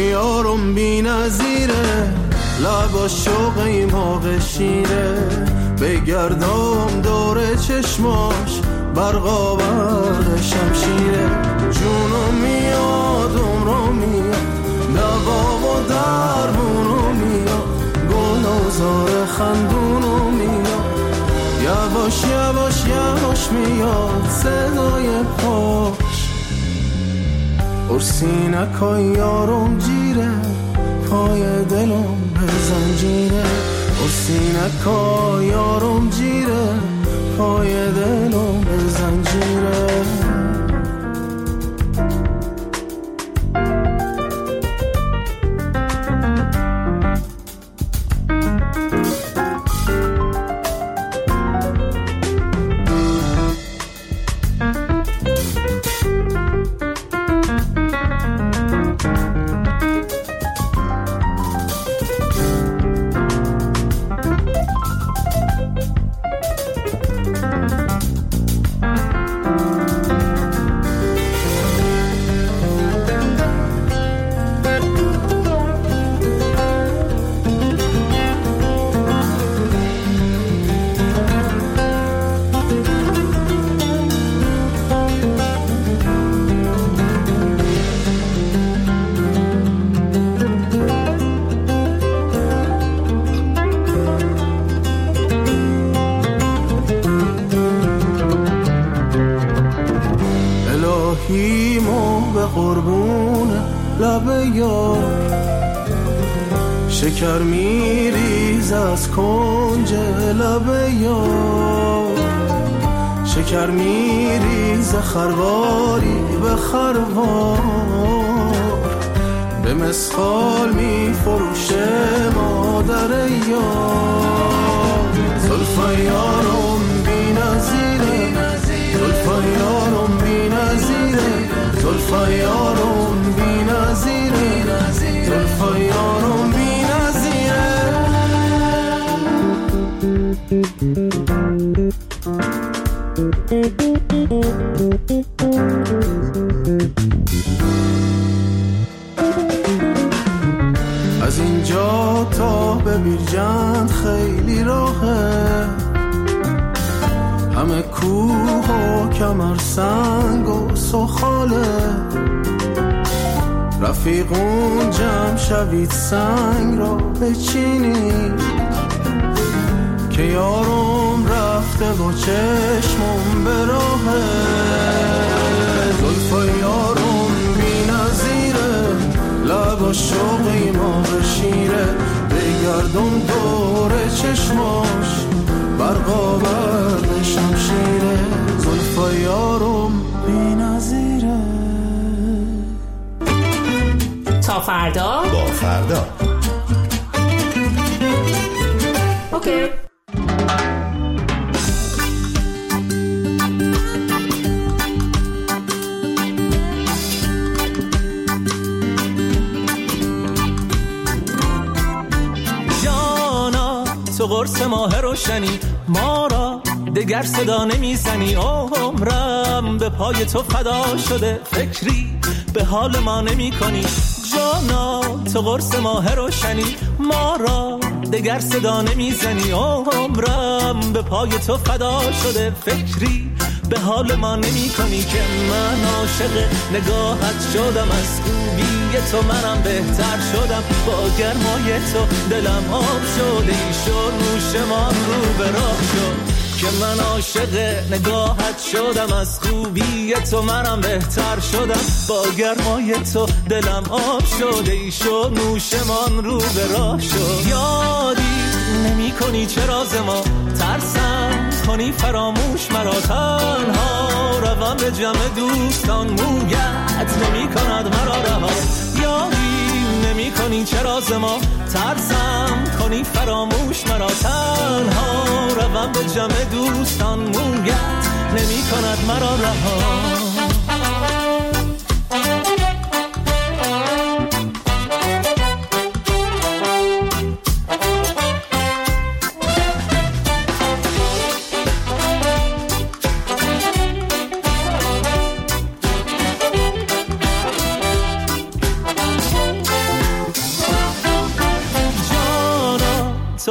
یارم بی نظیره، لبا شوق ایماغ شیره، بگردم دور چشماش برقاورد شمشیره. جونم میاد عمرم میاد، دوا و درمونم میاد، گل و زار خندونم میاد، یواش یواش یواش میاد صدای پاش. ارسینکای یارم جیره، پای دلم به زنجیره. ارسینکای یارم جیره، پای دلم به زنجیره. شکر میریز از کنج لب یار، شکر میریز خرواری به خروار، به مسخال میفروشه مادر یار. زلفای یارم بی نظیره، زلفای یارم بی نظیره، زلفای یارم بی نظیره، زلفای یارم بی از اینجا تا به بیرجند خیلی راهه، همه کوه و کمر سنگ و سخاله، رفیقون جمع شوید سنگ را بچینید، که یارم رفته و چشمم به راهه. زلفای یارم بی نظیره، لبا شوقی ما شیره، بگردم دور چشماش برقاورد شمشیره. زلفای یارم بی نظیره. تا فردا با فردا. اوکی. تو قرص ماه روشنی، ما را دگر صدا نمیزنی. عمرم به پای تو فدا شده، فکری به حال ما نمی کنی. جانا تو قرص ماه روشنی، ما را دگر صدا نمیزنی. عمرم به پای تو فدا شده، فکری به حال ما نمی کنی. که من عاشق نگاهت شدم، از خوبی تو منم بهتر شدم. با گرمای تو دلم آب شده، شد نوشمان رو به راه شد. که من عاشق نگاهت شدم، از خوبی تو منم بهتر شدم. با گرمای تو دلم آب شده، شد نوشمان رو به راه شد. یادی نمی کنی چرا ز ما ترسم کنی فراموش مرا، تنها روم به جمع دوستان، مویت نمی کند مرا رها. یادی نمی کنی چرا ز ما ترسم کنی فراموش مرا، تنها روم به جمع دوستان، مویت نمی کند مرا رها.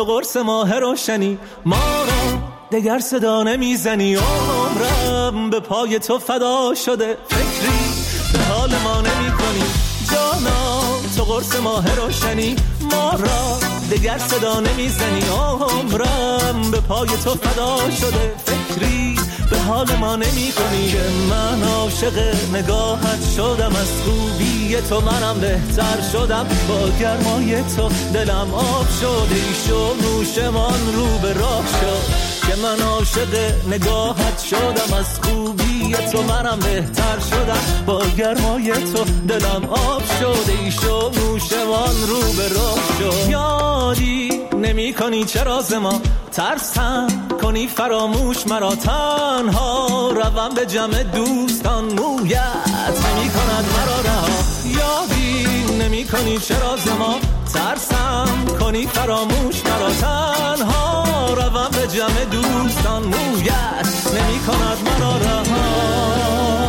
تو قرص ماه روشنی، ما را دگر صدا نمیزنی. عمرم به پای تو فدا شده، فکری به حال ما نمی کنی. جانا تو قرص ماه روشنی، ما را دگر صدا نمیزنی. عمرم به پای تو فدا شده، فکری به حال ما نمی کنی. که من عاشق نگاهت شدم، از خوبی تو منم بهتر شدم. با گرمای تو دلم آب شده، ایشو نوشمان رو به راه شد. که من عاشق نگاهت شدم، از خوبی تو منم بهتر شدم. با گرمای تو دلم آب شده، ایشو نوشمان رو به راه شد. یادی نمی کنی چرا ز ما ترسم کنی فراموش مرا، تنها روم به جمع دوستان، مویت نمی کند مرا رها. یادی نمی کنی چرا ز ما ترسم کنی فراموش مرا، تنها روم به جمع دوستان، مویت نمی کند مرا رها.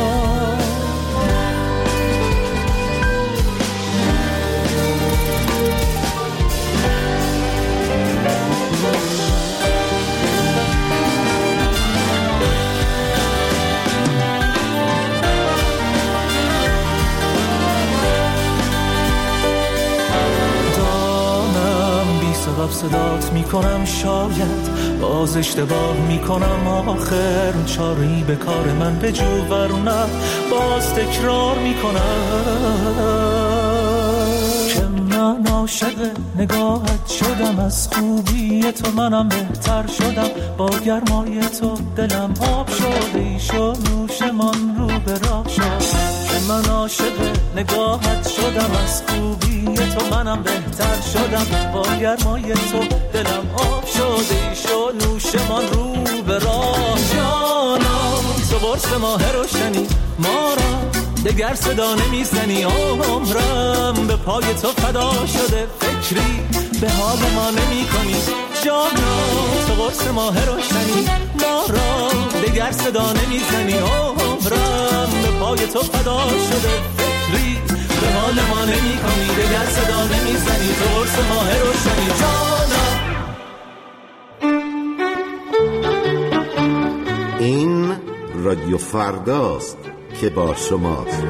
سبب صدات میکنم، شاید باز اشتباه میکنم. آخر چاری به کار من بجو ورنه باز تکرار میکنم. که من عاشق نگاهت شدم، از خوبی تو منم بهتر شدم. با گرمای تو دلم آب شده، ایشو نوشمان رو به راه شد. من عاشق نگاهت شدم، از خوبی تو منم بهتر شدم. با گرمای تو دلم آب شده، ایشو نوشمان رو به راه. جانا تو قرص ماه روشنی، ما را دگر صدا نمیزنی. عمرم به پای تو فدا شده، فکری به حال ما نمی کنی. جانا تو قرص ماه روشنی، ما را دگر صدا نمیزنی. عمرم به پای تو فدا شده، فکری به حال ما نمی کنی. دگر صدا نمیزنی، تو قرص ماه روشنی. جانا این رادیو فرداست که با شماست.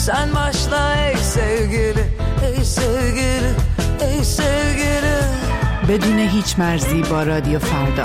Sen başla ey sevgili, ey sevgili, ey sevgili. بدون هیچ مرزی با رادیو فردا.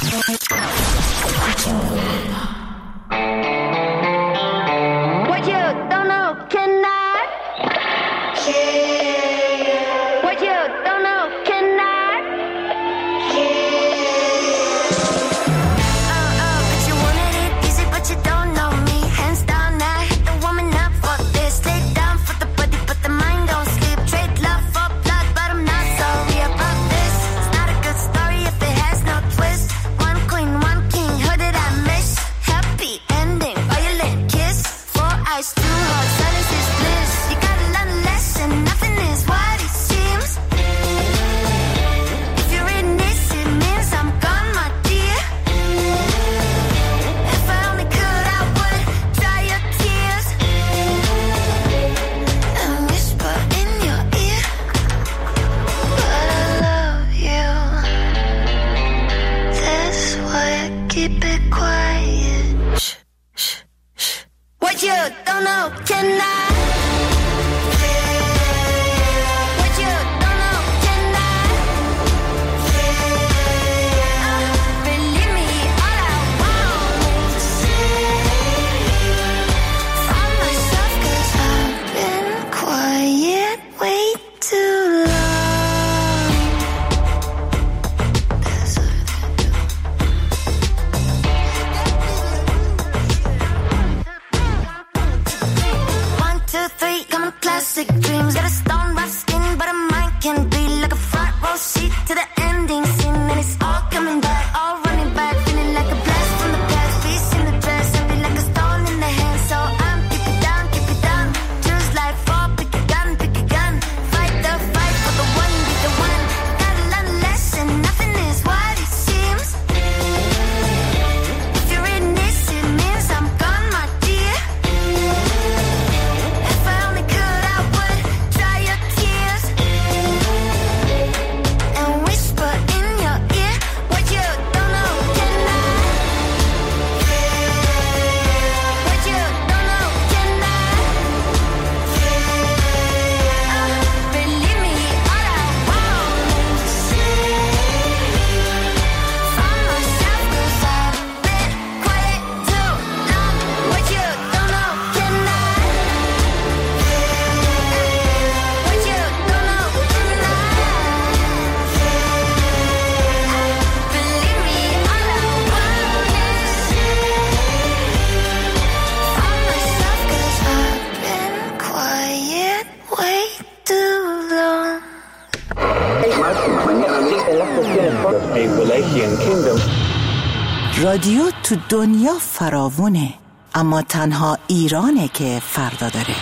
رادیو تو دنیا فراوونه، اما تنها ایرانه که فردا داره.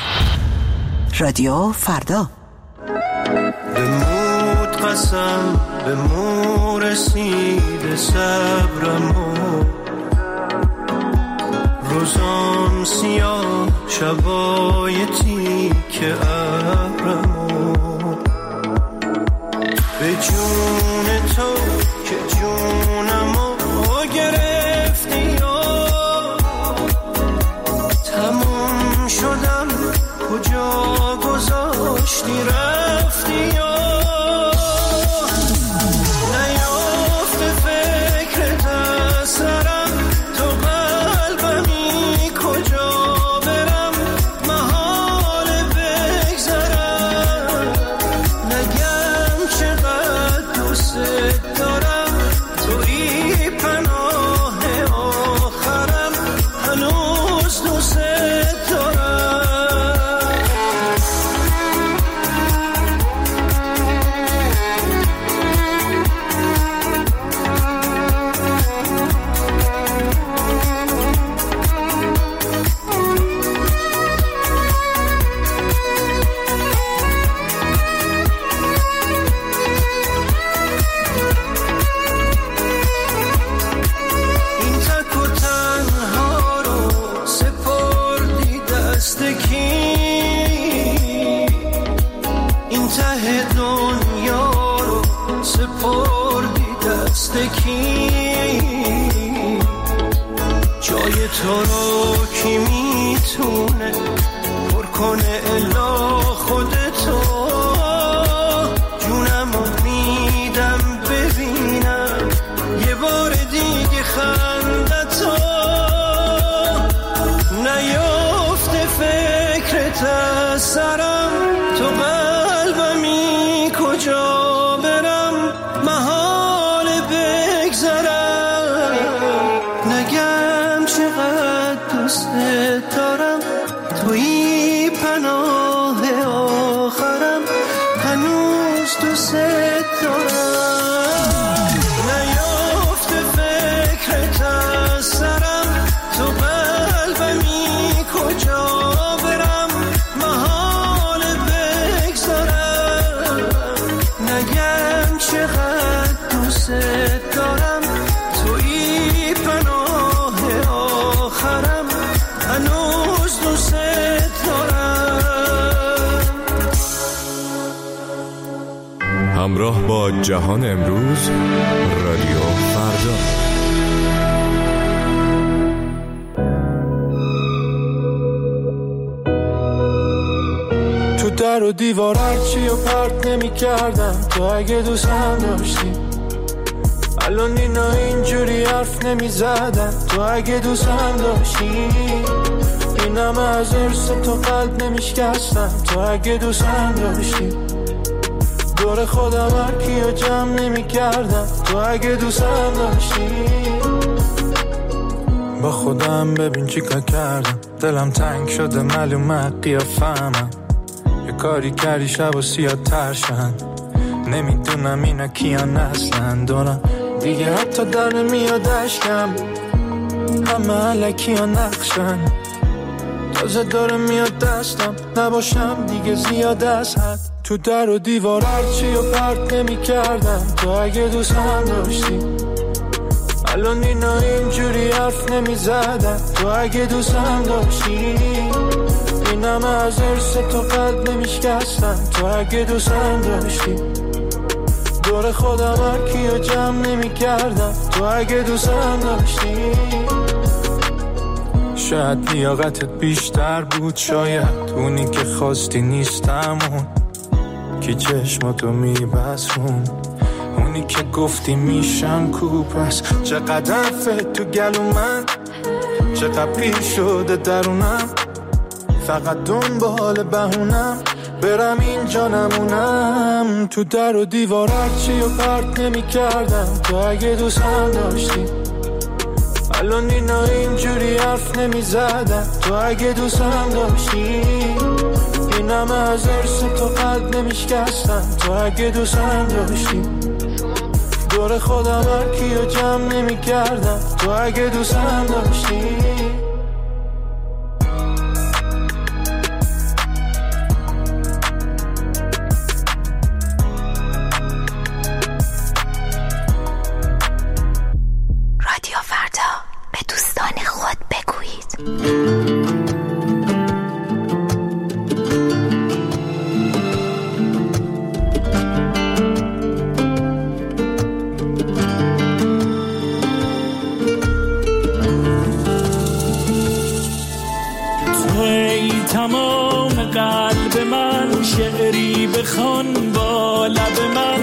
رادیو فردا. بمود قسم به مو رسید صبرمو، روزام سیاه شبای تیک ابرمو، به جون تو که جونمو گرفتی و تموم شدم، کجا گذاشتی رفتی و نیافته فکرت از سرم، تو قلبمی کجا برم، محال بگذرم، نگم چقدر دوست دارم، توی پناه آخرم، هنوز دوست دارم. جای تو رو کی میتونه پر بکنه الا خودتو، جونمو میدم ببینم یه بار دیگه خندتو، نیافته فکرت از سرم، تو قلبمی کجا برم محال بگذرم، نگم چقدر دوست دارم، توی پناه آخرم، هنوز دوست دارم، نیافته فکرت از سرم، تو قلبمی کجا برم محال بگذارم، نگم چقدر دوست دارم، توی پناه آخرم، هنوز دوست دارم. همراه با جهان امروز، رادیو فردا. تو در و دیوار هرچی و پرت نمی کردم، تو اگه دوستم داشتی الان اینا اینجوری حرف نمی زدم، تو اگه دوستم داشتی اینم از ارس تو قلب نمی شکستم، تو اگه دوستم داشتی دور خودم هر کیو جمع نمی کردم، تو اگه دوستم داشتی. با خودم ببین چی کار کردم، دلم تنگ شده معلومه قیافه‌ام، یه کاری کردی شب و سیاه ترشن، نمیدونم اینا کیان اصلا دارم دیگه، حتی در نمیاد اشکم، همه علکی ها نقشن، تازه داره میاد دستم، نباشم دیگه زیاد از حد، تو در و دیوار هرچی و پرت نمی کردم، تو اگه دوستم داشتی الان اینا اینجوری حرف نمی زدم، تو اگه دوستم داشتی اینم از ارس تو قلب نمی شکستم، تو اگه دوستم داشتی دور خودم هر کیو جمع نمی کردم، تو اگه دوستم داشتی. شاید لیاقتت بیشتر بود، شاید اونی که خواستی نیستم، اون که چشماتو میبسون، اونی که گفتی میشم کوب است، چقدر فت تو گلو من، چقدر پیر شده درونم، فقط دنبال بهونم برم اینجا نمونم، تو در و دیوار هرچی و پرت نمی کردم، تو اگه دوستم داشتی الان اینا اینجوری حرف نمی زدم، تو اگه دوستم داشتی اینم از ارس تو قلب نمی شکستم، تو اگه دوستم داشتی دور خودم هر کیو جمع نمی کردم، تو اگه دوستم داشتی. شعری بخوان با لب من،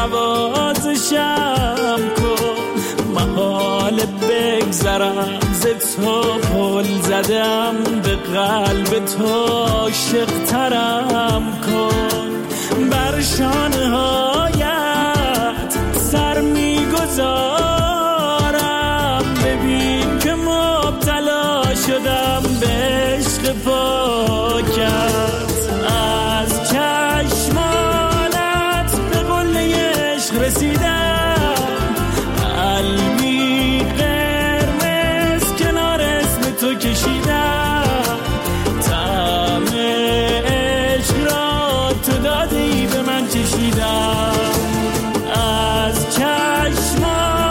نوازشم کن محال بگذرم ز تو، پل زدم به قلب تو، عاشق ترم کن بر شانه هایت سر میگذارم، ببین که مبتلا شدم به عشق پاکت، از چشمانت به قله عشق رسیدم، قلبی قرمز کنار اسم تو کشیدم، طعم عشق را تو دادی به من چشیدم، از چشمانت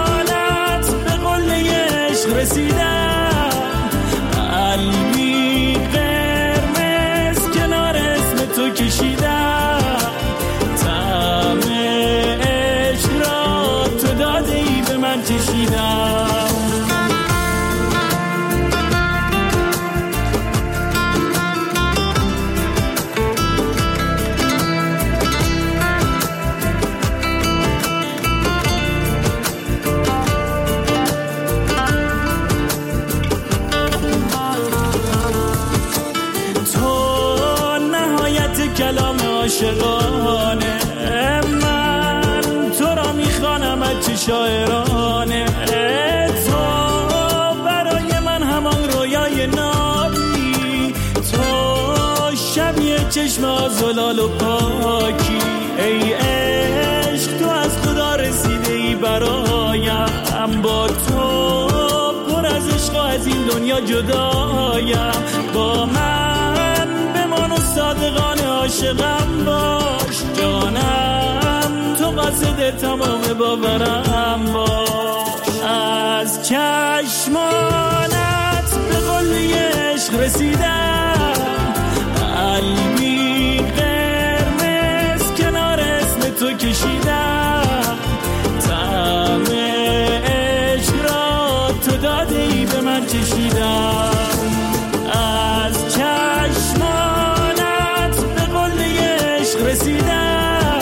کلام عاشقانه. من تو را میخوانم از چه شاعرانه. تو برای من همان رویای نابی، تو شبیه چشم آزلال و پاکی. ای عشق تو از خدا رسیده ای برایم، با تو پر از عشق و از این دنیا جدایم. با من بمان و صادقانه عاشقم باش جانم، تو قصد تمام باورم باش. از چشمانت به قله عشق رسیدم، قلبی قرمز کنار اسم تو کشیدم. طعم عشق را تو داده ای به من چشیدم. از چشمانت به قله عشق رسیدم،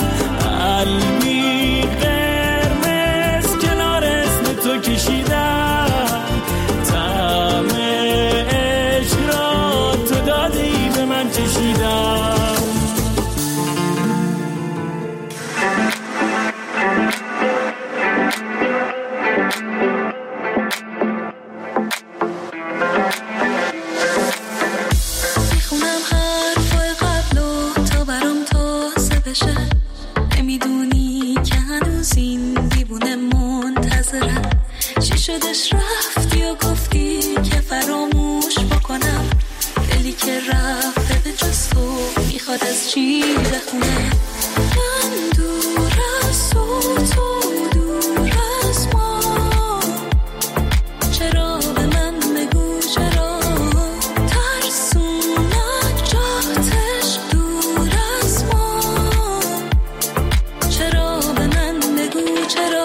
قلبی قرمز کنار اسم تو کشیدم. طعم عشق را تو داده ای به من چشیدم. شدش رفتی و گفتی که فراموش بکنم، دلی که رفته به جز تو میخواد از چی بخونه. من دور از تو، تو دور از ما، چرا به من بگو چرا ترسونت جاتش دور از ما، چرا به من بگو چرا.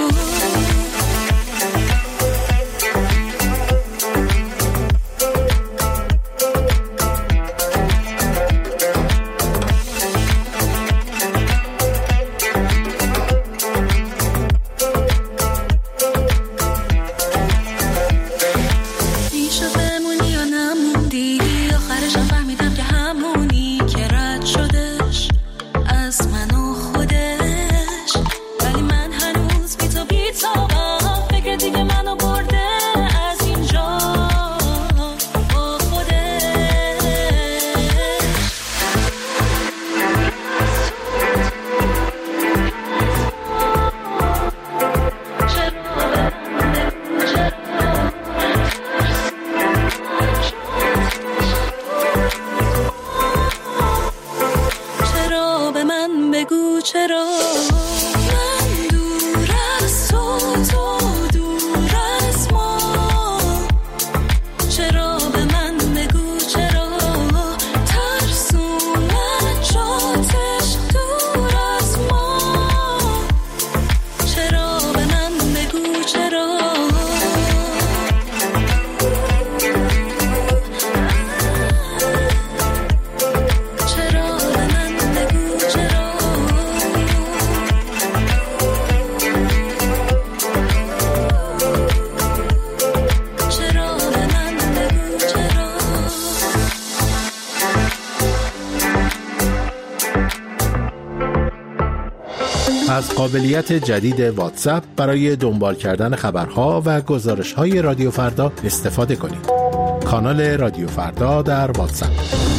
از قابلیت جدید واتساپ برای دنبال کردن خبرها و گزارش‌های رادیو فردا استفاده کنید. کانال رادیو فردا در واتساپ.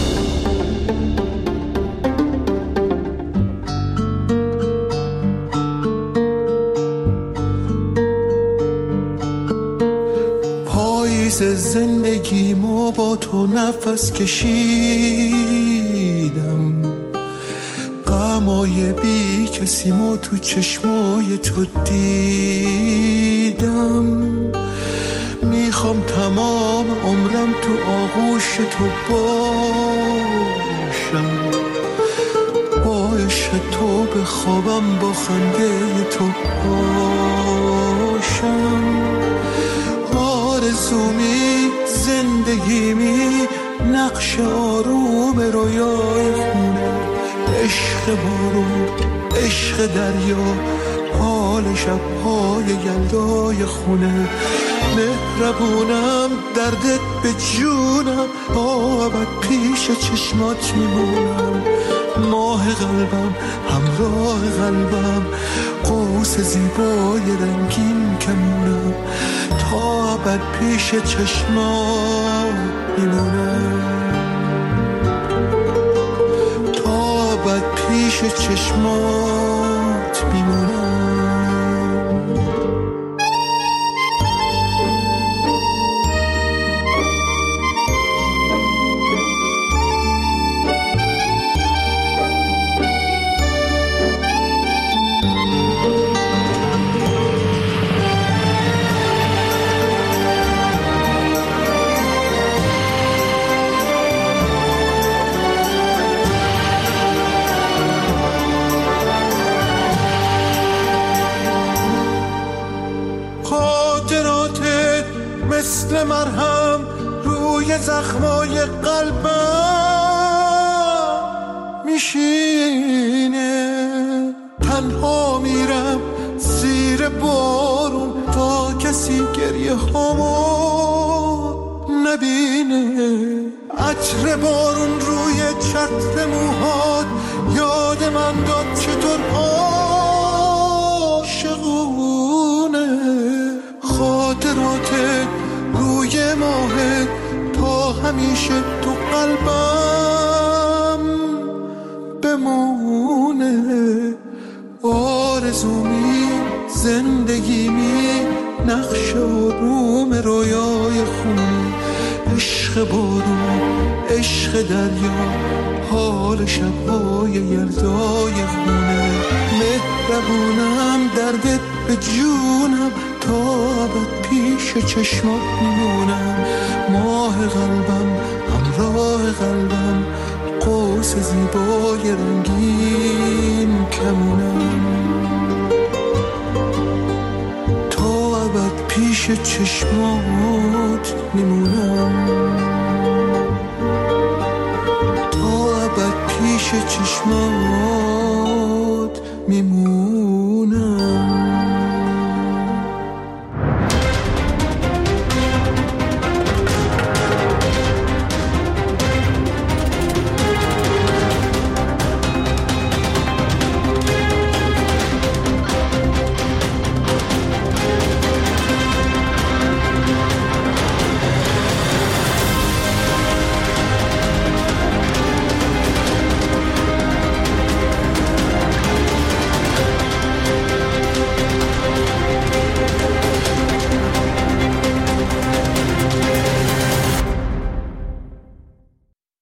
پاییز زندگیمو با تو نفس کشیدم، غمای بی کسیمو تو چشمای تو دیدم. میخوام تمام عمرم تو آغوش تو باشم، با عشق تو بخوابم، با خنده تو باشم. آرزومی زندگیمی نقش آروم رویای خونه، عشق بارون، عشق دریا، حال شب‌های یلدای خونه. مهربونم دردت به جونم، با ابد پیش پیش چشمات میمونم، ماه قلبم همراه قلبم، قوس زیبای رنگین کمونم، تا ابد پیش چشمات میمونم، تا ابد پیش چشمات میمونم. مثل مرهم روی زخمای قلبم میشینه، تنها میرم زیر بارون تا کسی گریه هامو نبینه، عطر بارون روی چتر موهات یاد من داد چطور عاشقونه، خاطراتت روی ماهت تا همیشه تو قلبم بمونه، آرزومی زندگیمی نقش آروم رویای خونه، عشق بارون عشق دریا حال شبهای یلدای خونه، مهربونم دردت به جونم تا ابد پیش چشمات میمونم، ماه قلبم همراه قلبم، قوس زیبای رنگین کمونم، تا ابد پیش چشمات میمونم، تا ابد پیش چشمات میمونم.